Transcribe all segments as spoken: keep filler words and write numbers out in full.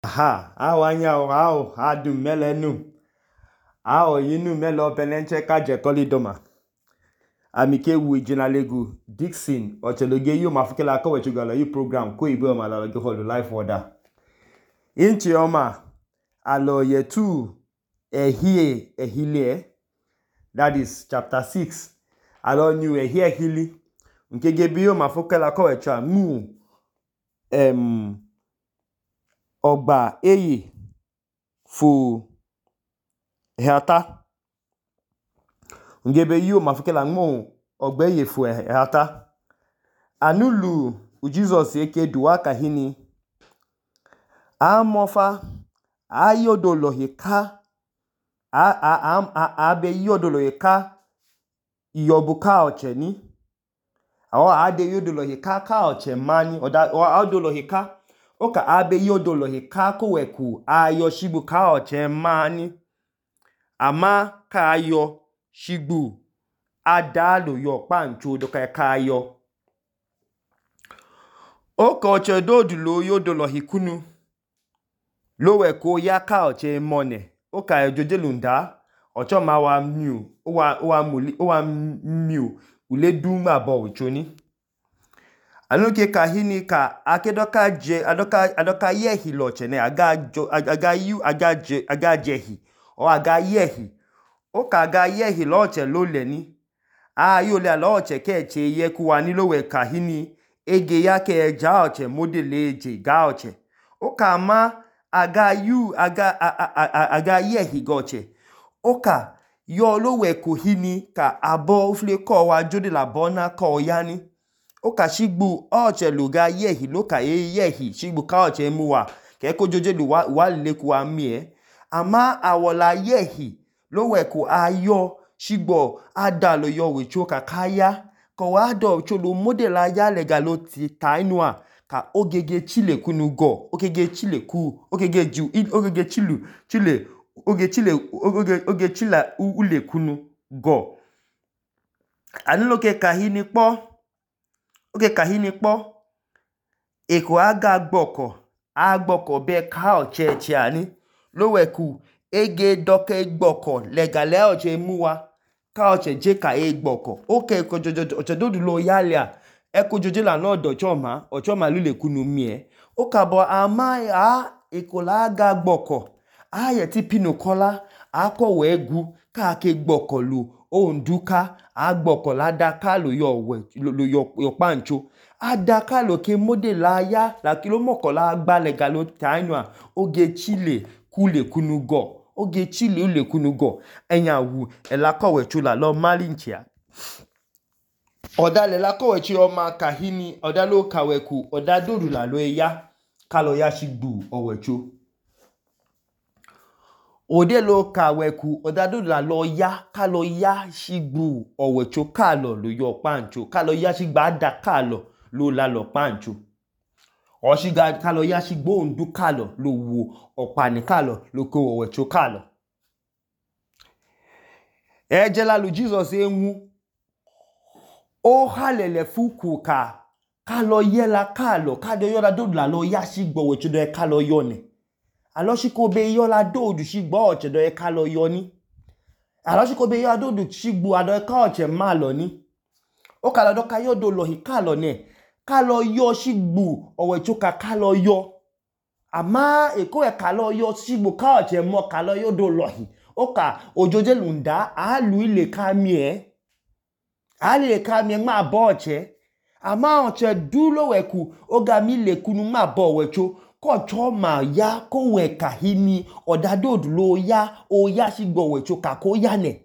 Ha, awanya ao adu melenu. Ao yinu melo penenche kaje koli doma. Amike wu jinalegu Dixon ocheloge yu mafukela ko wechugala yu program ko ibe ma la go the life order. Inchi oma alo yetu ehie ehile, that is chapter six. Alo new ehie ehili. Nkege biyo mafukela ko wecha mu em Ogba eye fu heata. Ngebe yu mafukela mo ogba eye fu heata. Anulu u Jesus eke duwa kahini. Amofa ayodolo heka. A a am a abe yodolo heka yobuka ocheni. Awa ade yodolo heka ka oche mani oda o adolo heka. Oka abe yodolo heka ko weku ayo shibu ka oche mani. Ama ka ayo shibu adalo yo pancho doka ka ayo. Oka oche dodulo yodolo hikunu. Lo weku ya ka oche mone. Oka ejojelunda. Ocho ma wa miu. Owa owa muli owa miu. Ule duma bo wichoni. Anuke kahini ka akedoka je adoka adoka yehi lochene aga jo, aga yu aga je aga jehi o aga yehi oka aga yehi loche loleni a yole loche keche ye kuwani lowe kahini ege yake eja oche modele je ga oche oka ma aga yu aga a, a, a, aga yehi goche oka yo lowe kuhini ka abo ufle ko wa jode la bona ko yani. Oka shigbu oche luga yehi loka e yehi shigbu ka oche muwa keko joje lu wa, wa leku amie ama awola yehi lo weku ayo shigbo adalo yo wicho ka kaya ko ado cholo modela ya legalo ti tainwa ka ogege chile kunu go ogege chile ku ogege ju ogege chilu chile oge chile oge oge chila ule kunu go aniloke kahini po. Oge kahini po, eko aga gboko, agboko be ka oche che ani, lo weku, ege doke gboko, legale oche muwa, ka oche je ka e gboko. Oke eko jojo, oche dodu lo yalia, eko jojo la no do choma, ochoma lule kunu mie. Oka bo amai a, eko la aga gboko, a yeti pino kola, ako wegu, ka ake gboko lu, o nduka, agboko la daka lo yo we, lo yo, yo pancho. Adaka lo ke modela ya, la kilo moko la agba legalo tainwa, oge chile kule kunugo, oge chile ule kunugo, enya wu, elako we chula lo malinchia. Oda le lako we chi oma kahini, oda lo kaweku, oda dodu la lo ya, kalo ya shigbu owecho. Ode lo kaweku odado la lo ya kalo ya shigbu owecho kalo lo yo pancho kalo ya shigba ada kalo lo la lo pancho o shiga kalo ya shigbo ndu kalo lo wo opani kalo lo ko owecho kalo ejela lu Jesus enwu o halele fuku ka kalo yela kalo kado yola do la lo ya shigbo owecho do kalo yone. Aloshiko be yola dodu shigbo oche do e kalo yoni. Aloshiko be yola dodu shigbu ado e ka oche malo ni. O kalo do kayo do lohi kalo ne. Kalo yo shigbu owe choka kalo yo. Ama eko e kalo yo shigbu ka oche mo kalo yo do lohi. Oka ojoje lunda alu ile kamie. Ali ile kamie ma bo oche. Ama oche dulo weku oga mi le kunu ma bo wecho. Ko choma ya ko we kahini odado lo ya o ya shigbo we choka ko ya ne.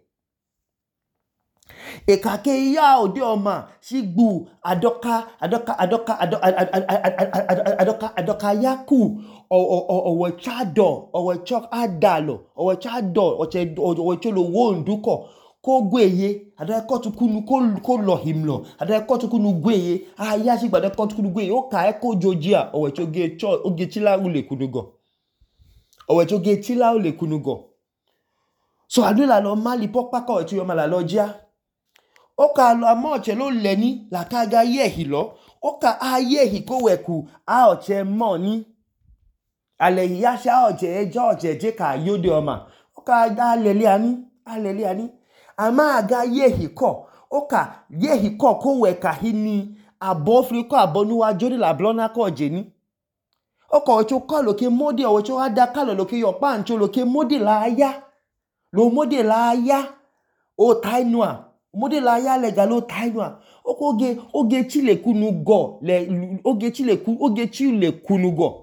E kake ya ode oma shigbu adoka adoka adoka adoka adoka adoka yaku o o o we chado o we chok adalo o we chado o che o we cholo wo nduko ko gweye ada ko tukunu ko ko lo himlo ada ko tukunu gweye aya shigba ada ko tukunu gweye o ka e ko jojia o we choge cho oge chila ule kunugo o we choge chila ule kunugo so adula lo mali pokpa ko ti yo mala lojia o ka lo amoche lo leni la kaga yehi lo o ka ayehi ko weku a oche mo ni ale ya sha oje George je ka yode oma oka da lele ani alele ani ama aga yehi ko oka yehi ko ko we ka hini abo friko abonu jori la blona ko je ni oka ocho ko loke modi ocho ada ka loke yo pancho loke modi la ya lo modi la ya o tainua modi la ya le galo tainua okoge oge chile kunu go le oge chile ku oge chile kunu go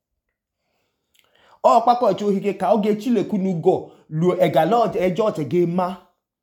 o pako cho hike ka oge chile kunu go lu egalo ejo te ge ma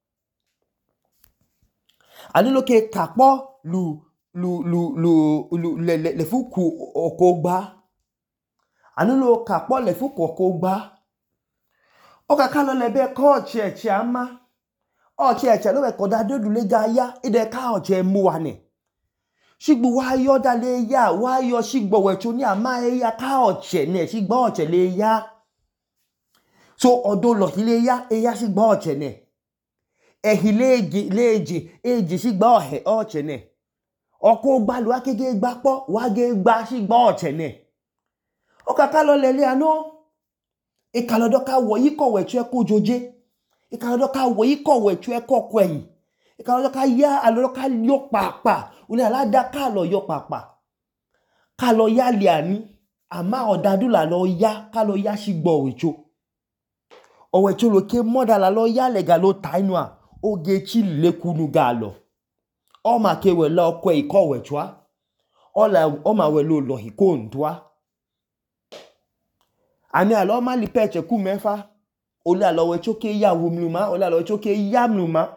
ani loke kapo lu lu lu lu lu le le, le fuku okogba ani lo kapo le fuku okogba o ka kalo le be ko che che ama o che che lo be ko da dodu le ga ya ide ka o che mu wa ne shigbo wa yo da le ya wa yo shigbo we cho ni ama e ya ka o che ne shigbo o che le ya so odo lo ile ya e ya shigbo o che ne e hileji leji eji shigbo o he o che ne oko gbalu akege gbapo wa ge gba shigbo o che ne o ka ka lo le le ano e ka lo do ka wo yi ko we chu e ko joje e ka lo do ka wo yi ko we chu e ko kweyin e ka lo do ka ya alo ka yo papa ule alada ka lo yo papa ka lo ya le ani ama odadu la lo ya ka lo ya shigbo wecho owecho lo ke moda la lo ya le ga lo tainua oge chi le kunu ga lo o ma ke we lo kwe iko wechwa o la o ma we lo lo hiko ndwa ani alo ma li peche ku mefa o la lo wecho ke ya wumluma o la lo wecho ke ya mluma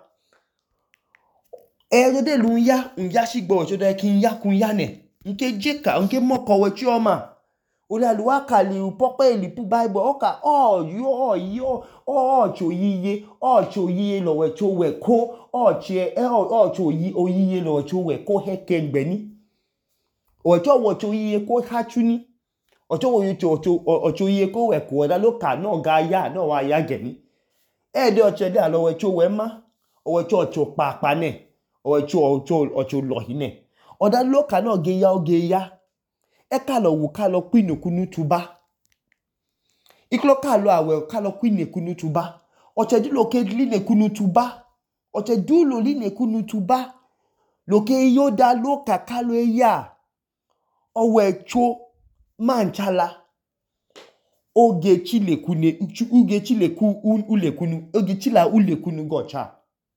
e de lu ya nja shigbo wecho de kin ya kun ya ne nke jeka nke moko wechi oma o la lu akali upope lipu bible oka o yo yo o cho yiye o cho yiye lo wecho we ko o che e o cho yi o yiye lo wecho we ko heke ngbeni o cho wo cho yiye ko hachuni o cho wo cho cho o cho yiye ko we ko da lo ka no ga ya no wa ya gemi e de o che de lo wecho we ma o wecho cho papa ne o wecho o cho o cho lo hine o da lo ka no ge ya o ge ya e ka lo wu ka lo pinu kunu tuba iklo ka lo awe ka lo kwine kunu tuba o che di lo ke li ne kunu tuba o che du lo li ne kunu tuba lo ke yo da lo ka ka lo ya o we cho manchala oge chile kune uge chile ku ule kunu oge chila ule kunu gocha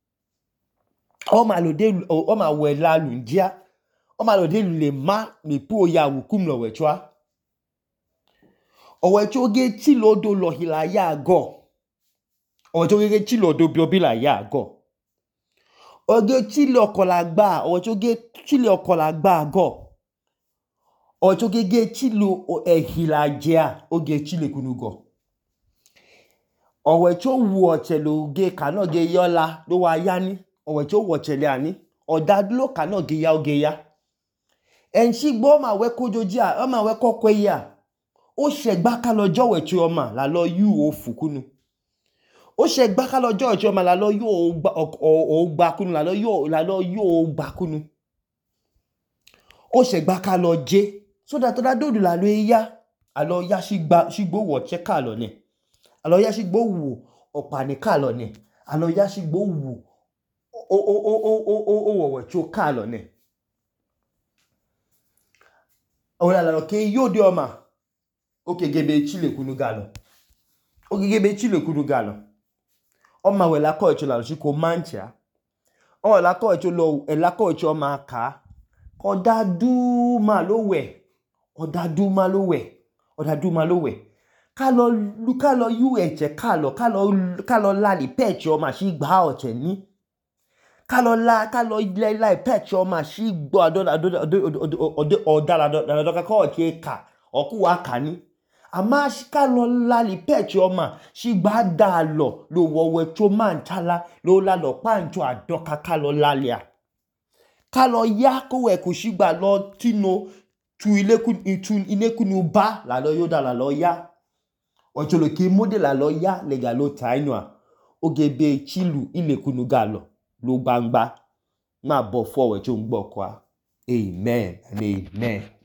o ma lo de o ma we la lu ndia o ma lo de le ma mi pu ya wu kum lo we chwa o we cho ge chilo do lo hila ya go o cho ge chilo do bi obi la ya go o ge chilo kola gba o cho ge chilo kola gba go o cho ge ge chilo o ehila jea o ge chile kunugo o we cho wu o chelo ge kana ge yola lo wa ya ni o we cho wo chele ani o dadlo kana ge ya o ge ya en shigbo ma we kojoji a o ma we kokwe ya o segba ka lojo we chi o ma la lo yu o fukunu o segba ka lojo chi o ma la lo yu o gba o gba kunu la lo yu la lo yu o gba kunu o segba ka lo je so that that do la lo ya alo ya shigba shigbo wo che ka lo ne alo ya shigbo wu opa ni ka lo ne alo ya shigbo wu o o o o o o wo we chi o ka lo ne o la lo ke yo de o ma oke gebe chile kunu galo oke gebe chile kunu galo o ma we la ko echo la lo ko mancha o la ko echo lo e la ko echo ma ka ko da du ma lo we o da du ma lo we o da du ma lo we ka lo lu ka lo yu eche ka lo ka lo ka lo la li pecho ma shi gba o che ni ka lo la ka lo le la pecho ma shi gbo ado ado ado o da la do do ka ko che ka o ku wa ka ni ama shika lo la li pechi oma shi gba da lo lo wo we cho man chala lo la lo pancho adoka ka lo lalia ka lo ya ko we ko shi gba lo tino tu ile ku tu ine kunu ba la lo yoda la lo ya o cho lo ke mode la lo ya le ga lo tainua ogebe chilu ile kunu ga lo lo gbangba ma bo fo we cho ngbo kwa amen and amen.